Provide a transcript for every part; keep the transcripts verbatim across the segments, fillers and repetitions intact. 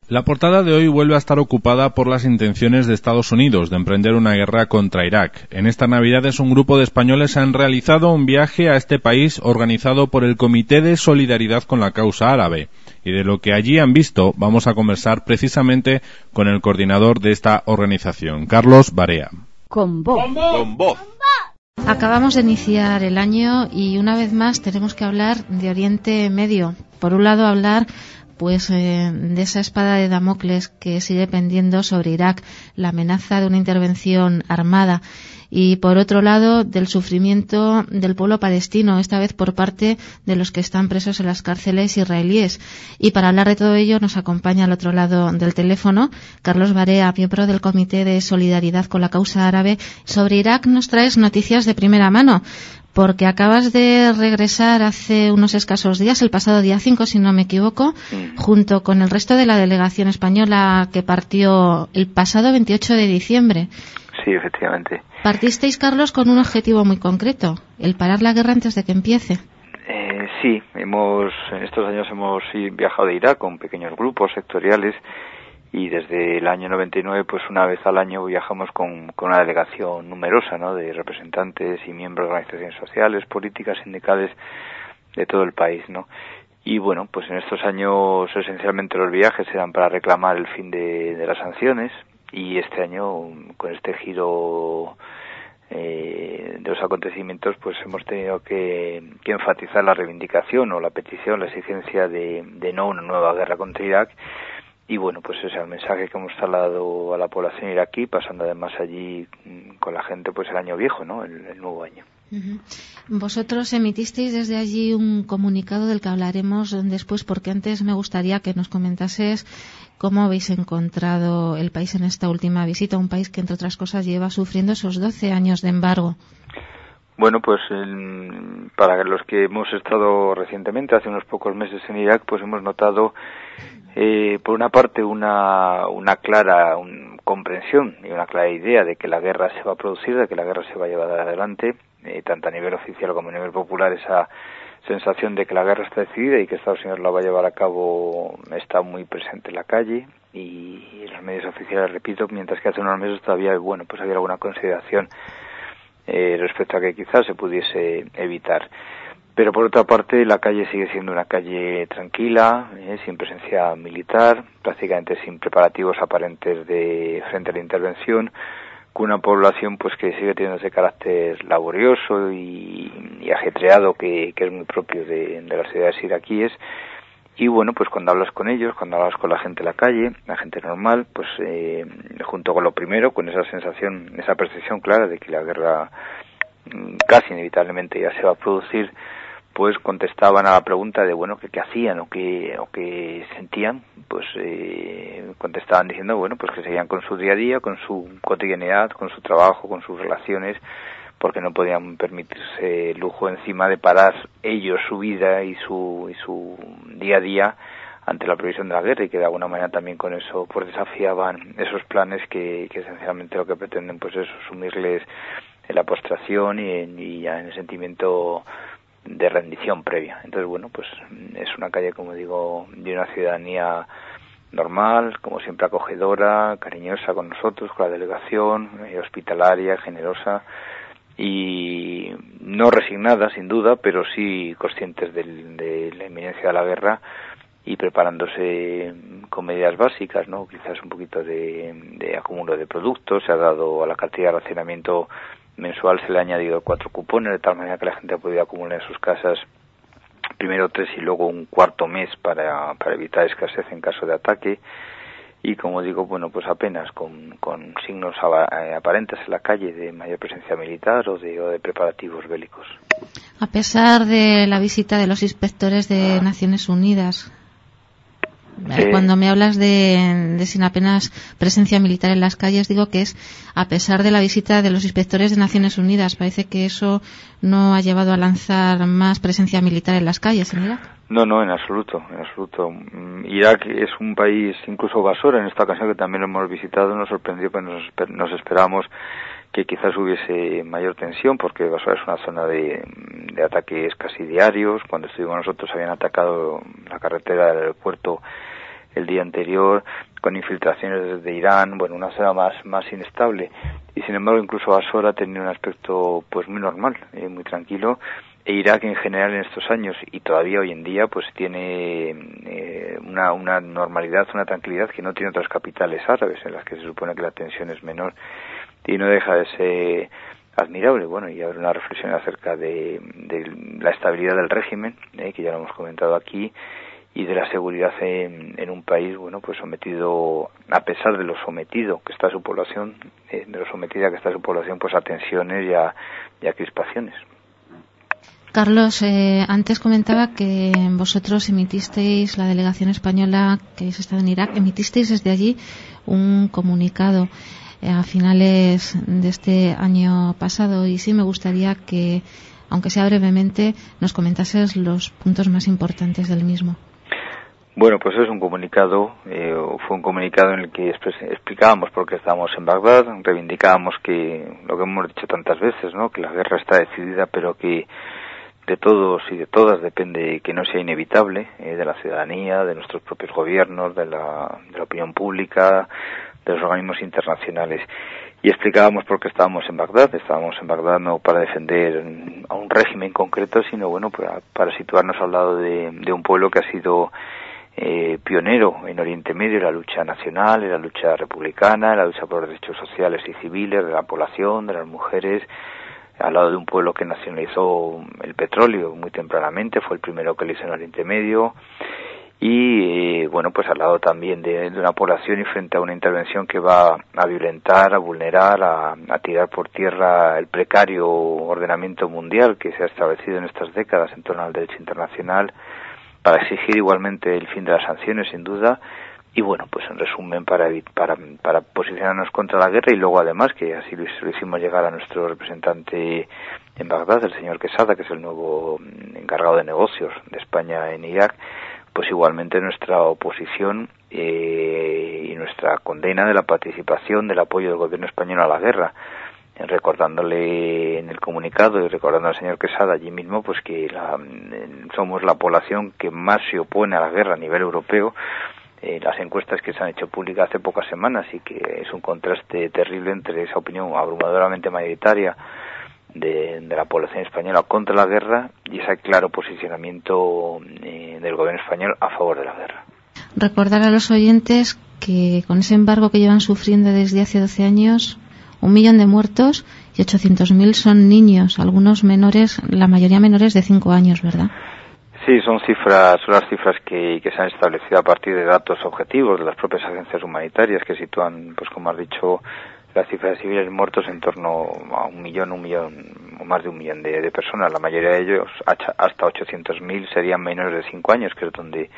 La portada de hoy vuelve a estar ocupada por las intenciones de Estados Unidos de emprender una guerra contra Irak. En estas Navidades un grupo de españoles han realizado un viaje a este país organizado por el Comité de Solidaridad con la Causa Árabe. Y de lo que allí han visto vamos a conversar precisamente con el coordinador de esta organización, Carlos Barea. Con voz. Con voz. Acabamos de iniciar el año y una vez más tenemos que hablar de Oriente Medio. Por un lado hablar pues eh, de esa espada de Damocles que sigue pendiendo sobre Irak, la amenaza de una intervención armada, y por otro lado del sufrimiento del pueblo palestino, esta vez por parte de los que están presos en las cárceles israelíes. Y para hablar de todo ello nos acompaña al otro lado del teléfono Carlos Barea, miembro del Comité de Solidaridad con la Causa Árabe. Sobre Irak nos traes noticias de primera mano, porque acabas de regresar hace unos escasos días, el pasado día cinco, si no me equivoco, mm. junto con el resto de la delegación española que partió el pasado veintiocho de diciembre. Sí, efectivamente. Partisteis, Carlos, con un objetivo muy concreto, el parar la guerra antes de que empiece. Eh, sí, hemos en estos años hemos viajado a Irak con pequeños grupos sectoriales, y desde el año noventa y nueve, pues una vez al año viajamos con, con una delegación numerosa, ¿no?, de representantes y miembros de organizaciones sociales, políticas, sindicales de todo el país, ¿no? Y bueno, pues en estos años esencialmente los viajes eran para reclamar el fin de, de las sanciones, y este año con este giro eh, de los acontecimientos, pues hemos tenido que, que enfatizar la reivindicación o la petición, la exigencia de, de no una nueva guerra contra Irak. Y bueno, pues ese es el mensaje que hemos trasladado a la población iraquí, pasando además allí con la gente pues el año viejo, ¿no?, el, el nuevo año. Uh-huh. Vosotros emitisteis desde allí un comunicado del que hablaremos después, porque antes me gustaría que nos comentases cómo habéis encontrado el país en esta última visita, un país que entre otras cosas lleva sufriendo esos doce años de embargo. Bueno, pues el, para los que hemos estado recientemente, hace unos pocos meses en Irak, pues hemos notado Eh, por una parte una una clara un, comprensión y una clara idea de que la guerra se va a producir, de que la guerra se va a llevar adelante, eh, tanto a nivel oficial como a nivel popular. Esa sensación de que la guerra está decidida y que Estados Unidos la va a llevar a cabo está muy presente en la calle y en los medios oficiales, repito, mientras que hace unos meses todavía, bueno, pues había alguna consideración eh, respecto a que quizás se pudiese evitar. Pero por otra parte la calle sigue siendo una calle tranquila, eh, sin presencia militar, prácticamente sin preparativos aparentes de frente a la intervención, con una población pues que sigue teniendo ese carácter laborioso y, y ajetreado que, que es muy propio de, de las ciudades iraquíes. Y bueno, pues cuando hablas con ellos, cuando hablas con la gente en la calle, la gente normal, pues eh, junto con lo primero, con esa sensación, esa percepción clara de que la guerra casi inevitablemente ya se va a producir, pues contestaban a la pregunta de bueno que qué hacían o qué o qué sentían, pues eh, contestaban diciendo bueno pues que seguían con su día a día, con su cotidianidad, con su trabajo, con sus relaciones, porque no podían permitirse el lujo encima de parar ellos su vida y su y su día a día ante la previsión de la guerra, y que de alguna manera también con eso pues desafiaban esos planes que, que esencialmente lo que pretenden pues es sumirles en la postración y, en, y ya en el sentimiento de rendición previa. Entonces, bueno, pues es una calle, como digo, de una ciudadanía normal, como siempre acogedora, cariñosa con nosotros, con la delegación, eh, hospitalaria, generosa y no resignada, sin duda, pero sí conscientes del, de la inminencia de la guerra y preparándose con medidas básicas, ¿no? Quizás un poquito de, de acúmulo de productos. Se ha dado a la cartilla de racionamiento mensual, se le ha añadido cuatro cupones, de tal manera que la gente ha podido acumular en sus casas primero tres y luego un cuarto mes para, para evitar escasez en caso de ataque. Y como digo, bueno, pues apenas con, con signos aparentes en la calle de mayor presencia militar o de, o de preparativos bélicos. A pesar de la visita de los inspectores de Naciones Unidas, Eh, cuando me hablas de, de sin apenas presencia militar en las calles, digo que es a pesar de la visita de los inspectores de Naciones Unidas. Parece que eso no ha llevado a lanzar más presencia militar en las calles en Irak. No, no, en absoluto, en absoluto. Irak es un país, incluso Basora, en esta ocasión que también lo hemos visitado, nos sorprendió que nos, nos esperábamos que quizás hubiese mayor tensión, porque Basora es una zona de, de ataques casi diarios. Cuando estuvimos nosotros habían atacado la carretera del aeropuerto el día anterior, con infiltraciones desde Irán, bueno, una zona más más inestable. Y sin embargo, incluso Basora tenía un aspecto pues muy normal, eh, muy tranquilo. E Irak en general en estos años y todavía hoy en día pues tiene eh, una, una normalidad, una tranquilidad que no tiene otras capitales árabes en las que se supone que la tensión es menor y no deja de ser admirable. Bueno, y ahora una reflexión acerca de, de la estabilidad del régimen, eh, que ya lo hemos comentado aquí, y de la seguridad en, en un país, bueno, pues sometido, a pesar de lo sometido que está su población, eh, de lo sometida que está su población, pues a tensiones y a, y a crispaciones. Carlos, eh, antes comentaba que vosotros emitisteis, la delegación española que habéis estado en Irak, emitisteis desde allí un comunicado eh, a finales de este año pasado, y sí me gustaría que, aunque sea brevemente, nos comentases los puntos más importantes del mismo. Bueno, pues es un comunicado, eh, fue un comunicado en el que explicábamos por qué estábamos en Bagdad, reivindicábamos que, lo que hemos dicho tantas veces, ¿no?, que la guerra está decidida, pero que de todos y de todas depende que no sea inevitable, eh, de la ciudadanía, de nuestros propios gobiernos, de la, de la opinión pública, de los organismos internacionales. Y explicábamos por qué estábamos en Bagdad. Estábamos en Bagdad no para defender a un régimen concreto, sino bueno, para, para situarnos al lado de, de un pueblo que ha sido eh, pionero en Oriente Medio, en la lucha nacional, en la lucha republicana, en la lucha por los derechos sociales y civiles de la población, de las mujeres, al lado de un pueblo que nacionalizó el petróleo muy tempranamente, fue el primero que lo hizo en Oriente Medio, y eh, bueno, pues al lado también de, de una población y frente a una intervención que va a violentar, a vulnerar, a, a tirar por tierra el precario ordenamiento mundial que se ha establecido en estas décadas en torno al derecho internacional, para exigir igualmente el fin de las sanciones, sin duda. Y bueno, pues en resumen, para, para para posicionarnos contra la guerra, y luego además, que así lo hicimos llegar a nuestro representante en Bagdad, el señor Quesada, que es el nuevo encargado de negocios de España en Irak, pues igualmente nuestra oposición eh, y nuestra condena de la participación, del apoyo del gobierno español a la guerra, recordándole en el comunicado y recordando al señor Quesada allí mismo, pues que la, somos la población que más se opone a la guerra a nivel europeo. Eh, las encuestas que se han hecho públicas hace pocas semanas, y que es un contraste terrible entre esa opinión abrumadoramente mayoritaria de, de la población española contra la guerra y ese claro posicionamiento eh, del gobierno español a favor de la guerra. Recordar a los oyentes que con ese embargo que llevan sufriendo desde hace doce años, un millón de muertos y ochocientos mil son niños, algunos menores, la mayoría menores de cinco años, ¿verdad? Sí, son cifras, son las cifras que, que se han establecido a partir de datos objetivos de las propias agencias humanitarias, que sitúan, pues como has dicho, las cifras de civiles muertos en torno a un millón, un millón o más de un millón de, de personas. La mayoría de ellos, hasta ochocientos mil, serían menores de cinco años, que es donde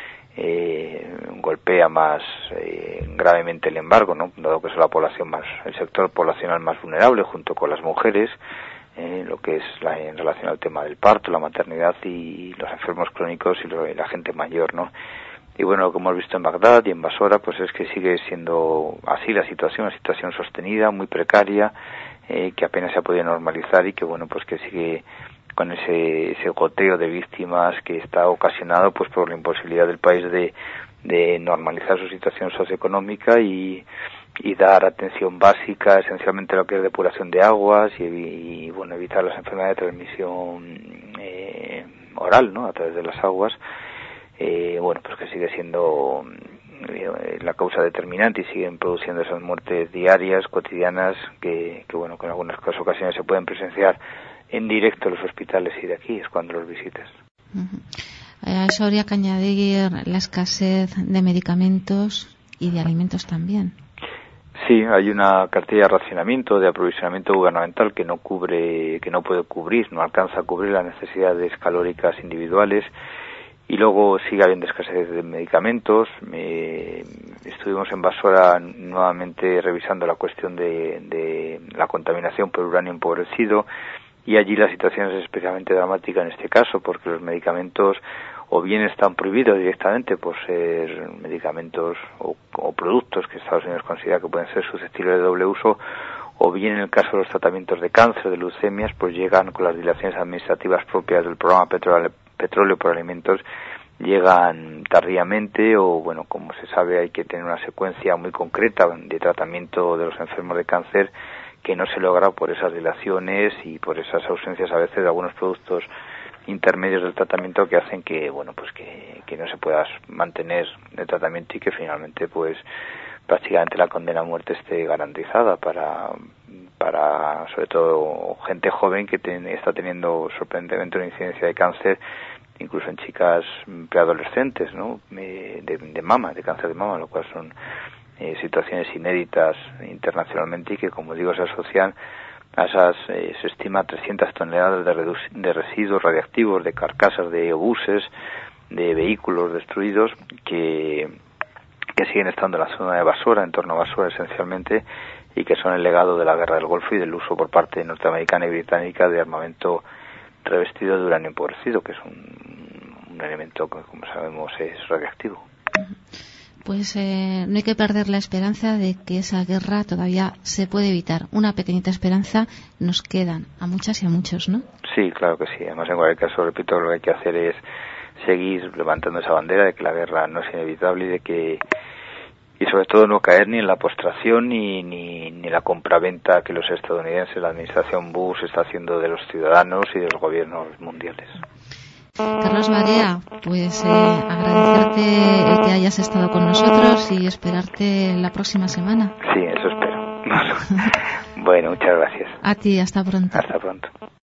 eh, golpea más eh, gravemente el embargo, ¿no?, dado que es la población más, el sector poblacional más vulnerable, junto con las mujeres. Eh, lo que es la, en relación al tema del parto, la maternidad y los enfermos crónicos y, lo, y la gente mayor, ¿no? Y bueno, lo que hemos visto en Bagdad y en Basora, pues es que sigue siendo así la situación, una situación sostenida, muy precaria, eh, que apenas se ha podido normalizar y que bueno, pues que sigue con ese, ese goteo de víctimas que está ocasionado pues por la imposibilidad del país de, de normalizar su situación socioeconómica y y dar atención básica, esencialmente lo que es depuración de aguas y, y bueno, evitar las enfermedades de transmisión eh, oral, ¿no?, a través de las aguas, eh, bueno, pues que sigue siendo eh, la causa determinante y siguen produciendo esas muertes diarias, cotidianas, que, que bueno, que en algunas ocasiones se pueden presenciar en directo en los hospitales y de aquí es cuando los visites. Uh-huh. A eso habría que añadir la escasez de medicamentos y de alimentos también. Sí, hay una cartilla de racionamiento, de aprovisionamiento gubernamental que no cubre, que no puede cubrir, no alcanza a cubrir las necesidades calóricas individuales, y luego sigue habiendo escasez de medicamentos. Eh, estuvimos en Basora nuevamente revisando la cuestión de, de la contaminación por uranio empobrecido, y allí la situación es especialmente dramática en este caso, porque los medicamentos o bien están prohibidos directamente por ser medicamentos o, o productos que Estados Unidos considera que pueden ser susceptibles de doble uso, o bien en el caso de los tratamientos de cáncer, de leucemias, pues llegan con las dilaciones administrativas propias del programa Petróleo, Petróleo por Alimentos, llegan tardíamente o, bueno, como se sabe, hay que tener una secuencia muy concreta de tratamiento de los enfermos de cáncer que no se logra por esas dilaciones y por esas ausencias a veces de algunos productos intermedios del tratamiento que hacen que, bueno, pues que, que no se pueda mantener el tratamiento y que finalmente, pues, prácticamente la condena a muerte esté garantizada para, para sobre todo gente joven que ten, está teniendo sorprendentemente una incidencia de cáncer, incluso en chicas preadolescentes, ¿no? De, de mama, de cáncer de mama, lo cual son eh, situaciones inéditas internacionalmente y que, como digo, se asocian a esas, eh, se estima trescientas toneladas de, redu- de residuos radiactivos, de carcasas de obuses, de vehículos destruidos que, que siguen estando en la zona de Basora, en torno a Basora esencialmente, y que son el legado de la guerra del Golfo y del uso por parte norteamericana y británica de armamento revestido de uranio empobrecido, que es un, un elemento que, como sabemos, es radiactivo. Pues eh, no hay que perder la esperanza de que esa guerra todavía se puede evitar. Una pequeñita esperanza nos quedan a muchas y a muchos, ¿no? Sí, claro que sí. Además, en cualquier caso, repito, lo que hay que hacer es seguir levantando esa bandera de que la guerra no es inevitable y de que, y sobre todo no caer ni en la postración ni ni, ni la compraventa que los estadounidenses, la administración Bush está haciendo de los ciudadanos y de los gobiernos mundiales. Carlos Barea, pues eh, agradecerte el que hayas estado con nosotros y esperarte la próxima semana. Sí, eso espero. Bueno, muchas gracias. A ti, hasta pronto. Hasta pronto.